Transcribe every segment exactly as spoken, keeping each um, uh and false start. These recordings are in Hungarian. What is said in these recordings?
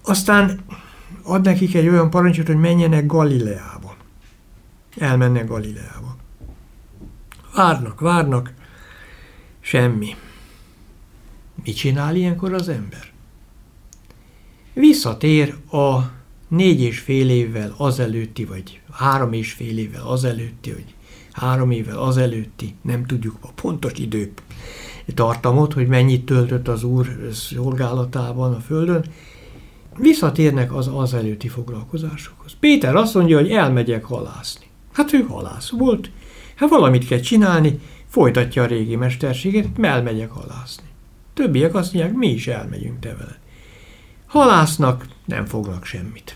Aztán ad nekik egy olyan parancsot, hogy menjenek Galileába. Elmennek Galileába. Várnak, várnak, semmi. Mit csinál ilyenkor az ember? Visszatér a négy és fél évvel azelőtti, vagy három és fél évvel azelőtti, vagy három évvel azelőtti, nem tudjuk a pontos idő tartamot, hogy mennyit töltött az Úr szolgálatában a földön, visszatérnek az azelőtti foglalkozásokhoz. Péter azt mondja, hogy elmegyek halászni. Hát ő halász volt, hát valamit kell csinálni, folytatja a régi mesterséget, elmegyek halászni. Többiek azt mondják, mi is elmegyünk te veled. Halásznak, nem fognak semmit.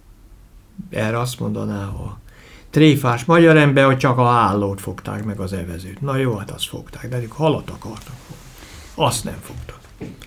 Erre azt mondaná a tréfás magyar ember, hogy csak a állót fogták meg az evezőt. Na jó, hát azt fogták, de ők halat akartak fogni. Azt nem fogtak.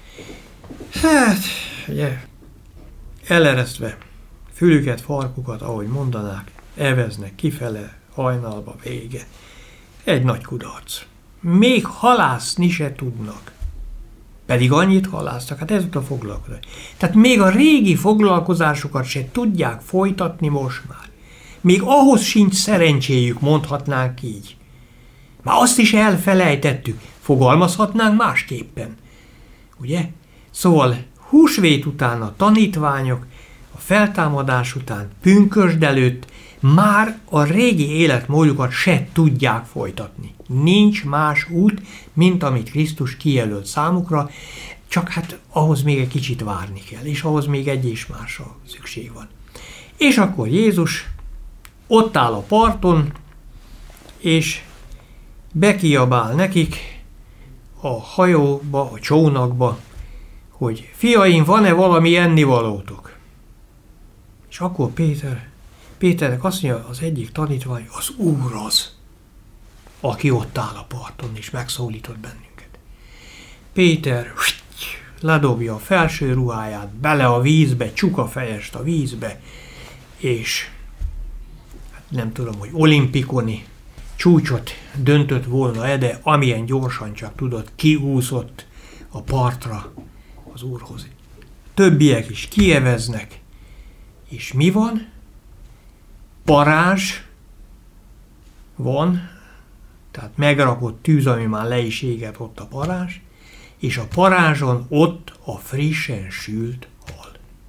Hát, ugye, eleresztve fülüket, farkukat, ahogy mondanák, eveznek kifele, hajnalba, vége. Egy nagy kudarc. Még halászni se tudnak. Pedig annyit halásztak, hát ez a foglalkozás. Tehát még a régi foglalkozásokat se tudják folytatni most már. Még ahhoz sincs szerencséjük, mondhatnánk így. Már azt is elfelejtettük, fogalmazhatnánk másképpen. Ugye? Szóval húsvét után a tanítványok, a feltámadás után, pünkösd előtt már a régi életmódjukat se tudják folytatni. Nincs más út, mint amit Krisztus kijelölt számukra, csak hát ahhoz még egy kicsit várni kell, és ahhoz még egy és másra szükség van. És akkor Jézus ott áll a parton, és bekiabál nekik a hajóba, a csónakba, hogy fiaim, van-e valami ennivalótok? És akkor Péter, Péternek azt mondja az egyik tanítvány, az Úr az, aki ott áll a parton, és megszólított bennünket. Péter ledobja a felső ruháját, bele a vízbe, csukafejest a vízbe, és hát nem tudom, hogy olimpikoni csúcsot döntött volna-e, de amilyen gyorsan csak tudott, kiúszott a partra az Úrhoz. Többiek is kieveznek, és mi van? Parázs van, tehát megrakott tűz, ami már le is égett, ott a parázs, és a parázson ott a frissen sült hal.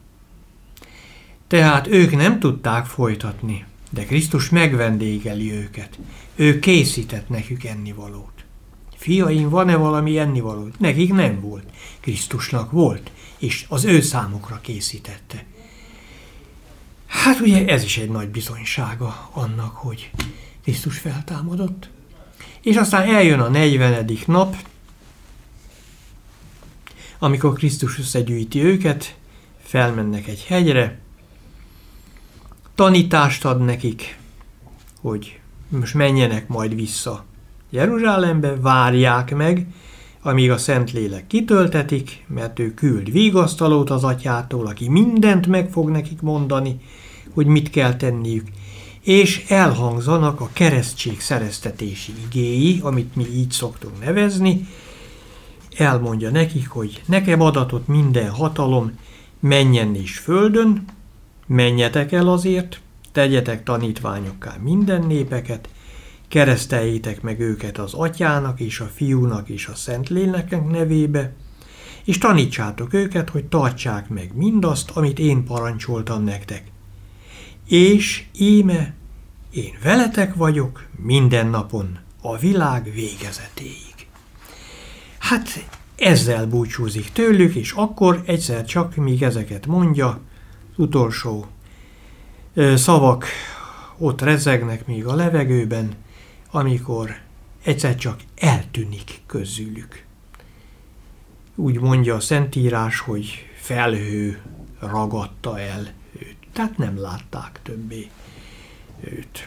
Tehát ők nem tudták folytatni, de Krisztus megvendégeli őket. Ő készített nekük ennivalót. Fiaim, van-e valami ennivalót? Nekik nem volt. Krisztusnak volt, és az ő számukra készítette. Hát ugye ez is egy nagy bizonysága annak, hogy Krisztus feltámadott. És aztán eljön a negyvenedik nap, amikor Krisztus összegyűjti őket, felmennek egy hegyre, tanítást ad nekik, hogy most menjenek majd vissza Jeruzsálembe, várják meg, amíg a Szentlélek kitöltetik, mert ő küld vigasztalót az Atyától, aki mindent meg fog nekik mondani, hogy mit kell tenniük, és elhangzanak a keresztség szereztetési igéi, amit mi így szoktunk nevezni, elmondja nekik, hogy nekem adatott minden hatalom, menjen is földön, menjetek el azért, tegyetek tanítványokká minden népeket, kereszteljétek meg őket az Atyának és a Fiúnak és a Szentléleknek nevébe, és tanítsátok őket, hogy tartsák meg mindazt, amit én parancsoltam nektek. És íme, én veletek vagyok minden napon, a világ végezetéig. Hát ezzel búcsúzik tőlük, és akkor egyszer csak, míg ezeket mondja, az utolsó szavak ott rezegnek még a levegőben, amikor egyszer csak eltűnik közülük. Úgy mondja a Szentírás, hogy felhő ragadta el őt. Tehát nem látták többé őt.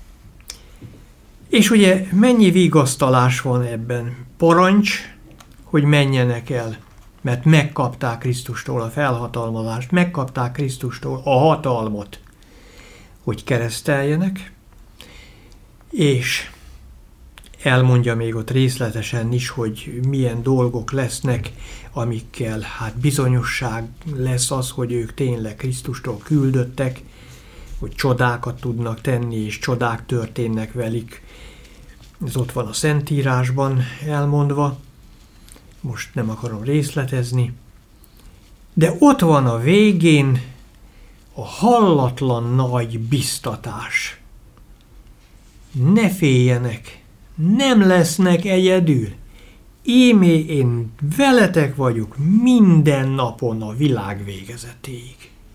És ugye mennyi vigasztalás van ebben? Parancs, hogy menjenek el, mert megkapták Krisztustól a felhatalmazást, megkapták Krisztustól a hatalmat, hogy kereszteljenek, és elmondja még ott részletesen is, hogy milyen dolgok lesznek, amikkel hát bizonyosság lesz az, hogy ők tényleg Krisztustól küldöttek, hogy csodákat tudnak tenni, és csodák történnek velük. Ez ott van a Szentírásban elmondva, most nem akarom részletezni, de ott van a végén a hallatlan nagy biztatás. Ne féljenek, nem lesznek egyedül. Ímé én veletek vagyok minden napon a világ végezetéig.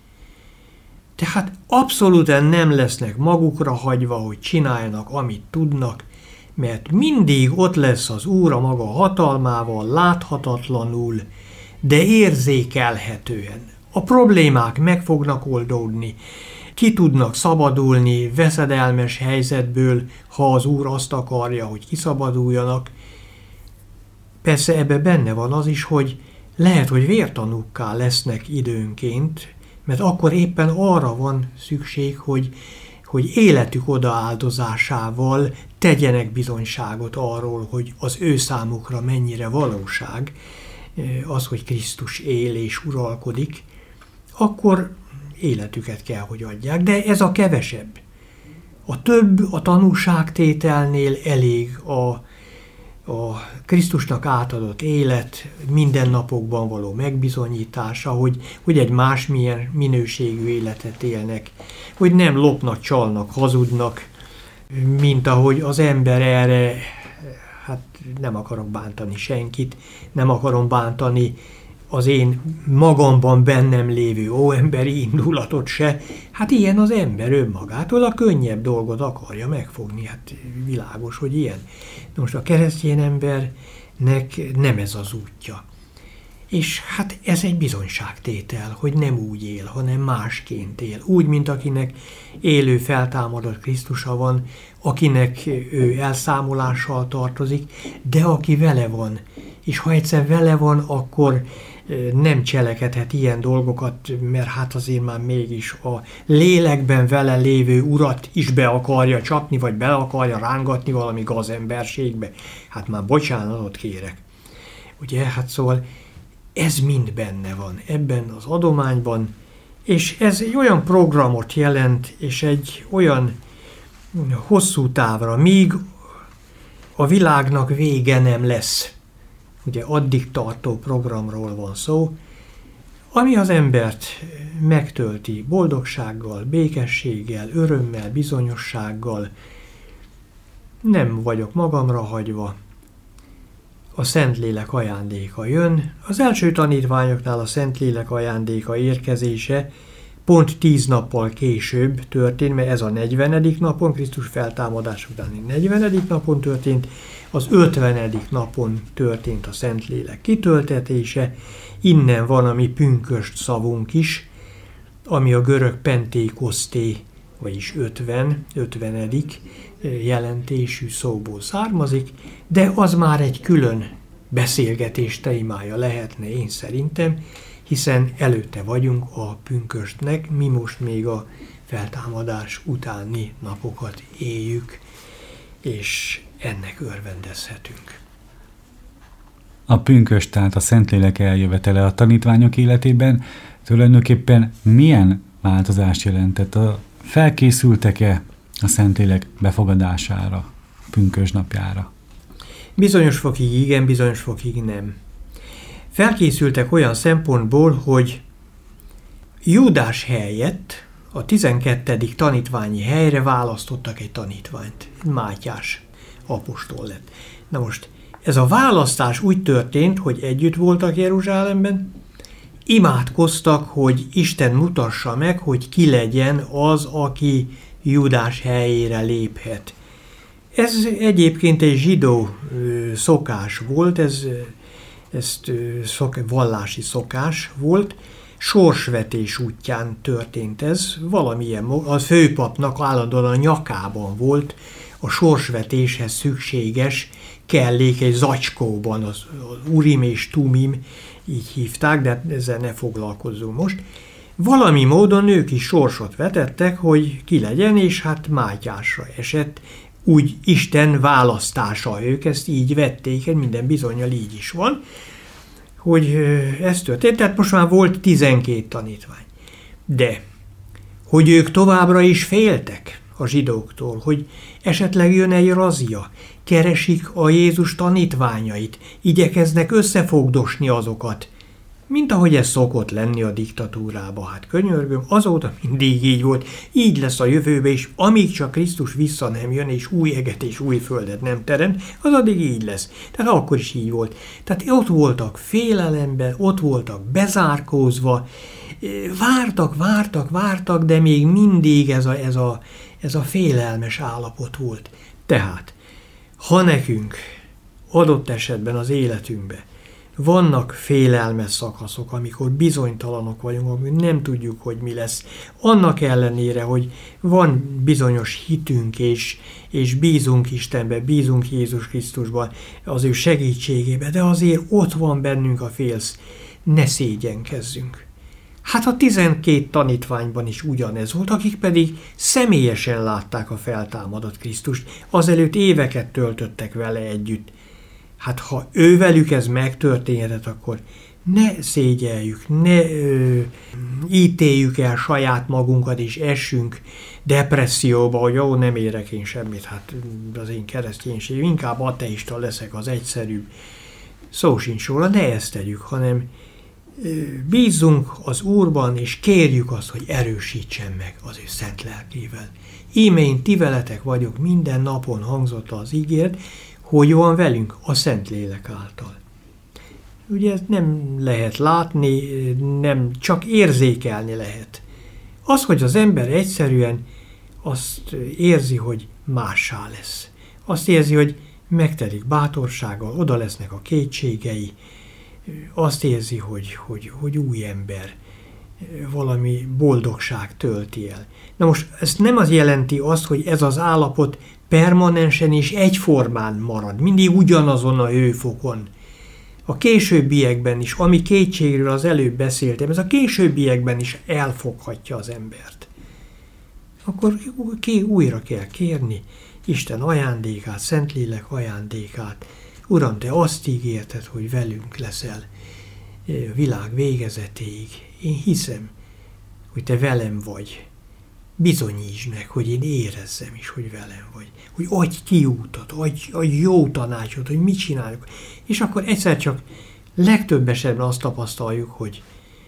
Tehát abszolút nem lesznek magukra hagyva, hogy csináljanak, amit tudnak, mert mindig ott lesz az Úr a maga hatalmával, láthatatlanul, de érzékelhetően. A problémák meg fognak oldódni, ki tudnak szabadulni veszedelmes helyzetből, ha az Úr azt akarja, hogy kiszabaduljanak. Persze ebbe benne van az is, hogy lehet, hogy vértanúkká lesznek időnként, mert akkor éppen arra van szükség, hogy, hogy életük odaáldozásával tegyenek bizonyságot arról, hogy az ő számukra mennyire valóság az, hogy Krisztus él és uralkodik, akkor életüket kell, hogy adják, de ez a kevesebb. A több a tanúságtételnél elég a, a Krisztusnak átadott élet mindennapokban való megbizonyítása, hogy, hogy egy másmilyen minőségű életet élnek, hogy nem lopnak, csalnak, hazudnak, mint ahogy az ember erre, hát nem akarok bántani senkit, nem akarom bántani az én magamban bennem lévő óemberi indulatot se. Hát ilyen az ember önmagától, a könnyebb dolgot akarja megfogni, hát világos, hogy ilyen. De most a keresztény embernek nem ez az útja. És hát ez egy bizonyságtétel, hogy nem úgy él, hanem másként él. Úgy, mint akinek élő feltámadott Krisztusa van, akinek ő elszámolással tartozik, de aki vele van. És ha egyszer vele van, akkor nem cselekedhet ilyen dolgokat, mert hát azért már mégis a lélekben vele lévő urat is be akarja csapni, vagy be akarja rángatni valami gazemberségbe. Hát már bocsánatot kérek. Ugye, hát szóval ez mind benne van ebben az adományban, és ez egy olyan programot jelent, és egy olyan hosszú távra, míg a világnak vége nem lesz. Ugye addig tartó programról van szó, ami az embert megtölti boldogsággal, békességgel, örömmel, bizonyossággal. Nem vagyok magamra hagyva. A Szentlélek ajándéka jön. Az első tanítványoknál a Szentlélek ajándéka érkezése pont tíz nappal később történt, mert ez a negyvenedik napon, Krisztus feltámadás utáni negyvenedik napon történt, az ötvenedik napon történt a Szentlélek kitöltetése, innen van a mi pünkösd szavunk is, ami a görög pentékoszté, vagyis ötven, ötvenedik jelentésű szóból származik, de az már egy külön beszélgetés témája lehetne én szerintem, hiszen előtte vagyunk a pünkösdnek, mi most még a feltámadás utáni napokat éljük, és ennek örvendezhetünk. A pünkösd, tehát a Szentlélek eljövetele a tanítványok életében tulajdonképpen milyen változást jelentett? A felkészültek-e a Szentlélek befogadására, pünkösd napjára? Bizonyos fokig igen, bizonyos fokig nem. Felkészültek olyan szempontból, hogy Júdás helyett a tizenkettedik tanítványi helyre választottak egy tanítványt. Mátyás apostol lett. Na most ez a választás úgy történt, hogy együtt voltak Jeruzsálemben, imádkoztak, hogy Isten mutassa meg, hogy ki legyen az, aki Júdás helyére léphet. Ez egyébként egy zsidó szokás volt, ez, ezt szok, vallási szokás volt, sorsvetés útján történt ez, valamilyen, a főpapnak állandóan a nyakában volt a sorsvetéshez szükséges kellék egy zacskóban, az, az Urim és Tumim, így hívták, de ezzel ne foglalkozzunk most. Valami módon ők is sorsot vetettek, hogy ki legyen, és hát Mátyásra esett, úgy Isten választása. Ők ezt így vették, minden bizonnyal így is van, hogy ez történt. Tehát most már volt tizenkét tanítvány. De hogy ők továbbra is féltek a zsidóktól, hogy esetleg jön egy razia, keresik a Jézus tanítványait, igyekeznek összefogdosni azokat, mint ahogy ez szokott lenni a diktatúrában. Hát könyörgöm, azóta mindig így volt, így lesz a jövőben is, amíg csak Krisztus vissza nem jön, és új eget és új földet nem teremt, az addig így lesz. Tehát akkor is így volt. Tehát ott voltak félelemben, ott voltak bezárkózva, vártak, vártak, vártak, de még mindig ez a, ez a, ez a félelmes állapot volt. Tehát, ha nekünk adott esetben az életünkben vannak félelmes szakaszok, amikor bizonytalanok vagyunk, amikor nem tudjuk, hogy mi lesz. Annak ellenére, hogy van bizonyos hitünk, és, és bízunk Istenbe, bízunk Jézus Krisztusban, az ő segítségébe, de azért ott van bennünk a félsz. Ne szégyenkezzünk. Hát a tizenkét tanítványban is ugyanez volt, akik pedig személyesen látták a feltámadott Krisztust, azelőtt éveket töltöttek vele együtt. Hát ha ővelük ez megtörténhetett, akkor ne szégyeljük, ne ö, ítéljük el saját magunkat, és essünk depresszióba, hogy jó, nem érek én semmit, hát az én kereszténység, inkább ateista leszek, az egyszerűbb. Szó sincs róla, ne ezt tegyük, hanem ö, bízzunk az Úrban, és kérjük azt, hogy erősítsen meg az ő szent lelkével. Íme én ti veletek vagyok, minden napon hangzott az ígéret, hogy van velünk a Szentlélek által. Ugye ezt nem lehet látni, nem csak érzékelni lehet. Az, hogy az ember egyszerűen azt érzi, hogy mássá lesz. Azt érzi, hogy megtelik bátorsággal, oda lesznek a kétségei. Azt érzi, hogy, hogy, hogy új ember, valami boldogság tölti el. Na most ez nem az jelenti azt, hogy ez az állapot permanensen és egyformán marad, mindig ugyanazon a hőfokon. A későbbiekben is, ami kétségről az előbb beszéltem, ez a későbbiekben is elfoghatja az embert. Akkor ki újra kell kérni Isten ajándékát, Szentlélek ajándékát. Uram, te azt ígérted, hogy velünk leszel a világ végezetéig. Én hiszem, hogy te velem vagy. Bizonyítsd meg, hogy én érezzem is, hogy velem vagy. Hogy adj kiútat, adj, adj jó tanácsot, hogy mit csináljuk. És akkor egyszer csak legtöbb esetben azt tapasztaljuk, hogy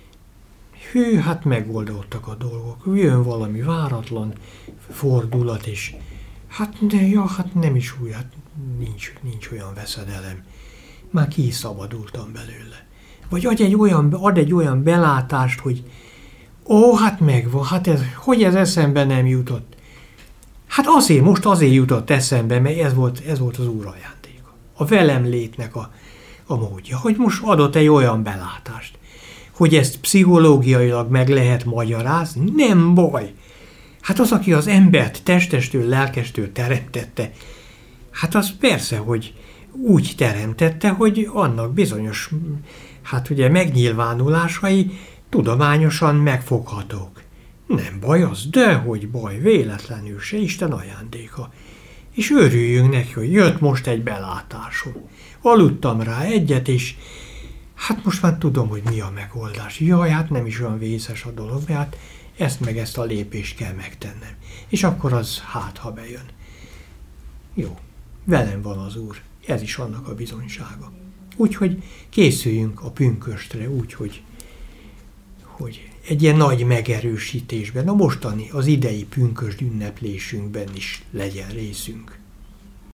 hű, hát megoldottak a dolgok. Jön valami váratlan fordulat, és hát, de, ja, hát nem is úgy, hát nincs, nincs olyan veszedelem. Már ki is szabadultam belőle. Vagy ad egy olyan, ad egy olyan belátást, hogy ó, hát megvan, hát ez, hogy ez eszembe nem jutott? Hát azért, most azért jutott eszembe, mert ez volt, ez volt az Úr ajándéka. A velem létnek a, a módja, hogy most adott egy olyan belátást, hogy ezt pszichológiailag meg lehet magyarázni, nem baj. Hát az, aki az embert testestől, lelkestől teremtette, hát az persze, hogy úgy teremtette, hogy annak bizonyos, hát ugye megnyilvánulásai tudományosan megfoghatók. Nem baj az, de hogy baj, véletlenül se, Isten ajándéka. És örüljünk neki, hogy jött most egy belátásom. Aludtam rá egyet, és hát most már tudom, hogy mi a megoldás. Jaj, hát nem is olyan vészes a dolog, mert hát ezt meg ezt a lépést kell megtennem. És akkor az hát, ha bejön. Jó, velem van az Úr, ez is annak a bizonysága. Úgyhogy készüljünk a pünköstre, úgyhogy hogy egy ilyen nagy megerősítésben, a mostani, az idei pünkösd ünneplésünkben is legyen részünk.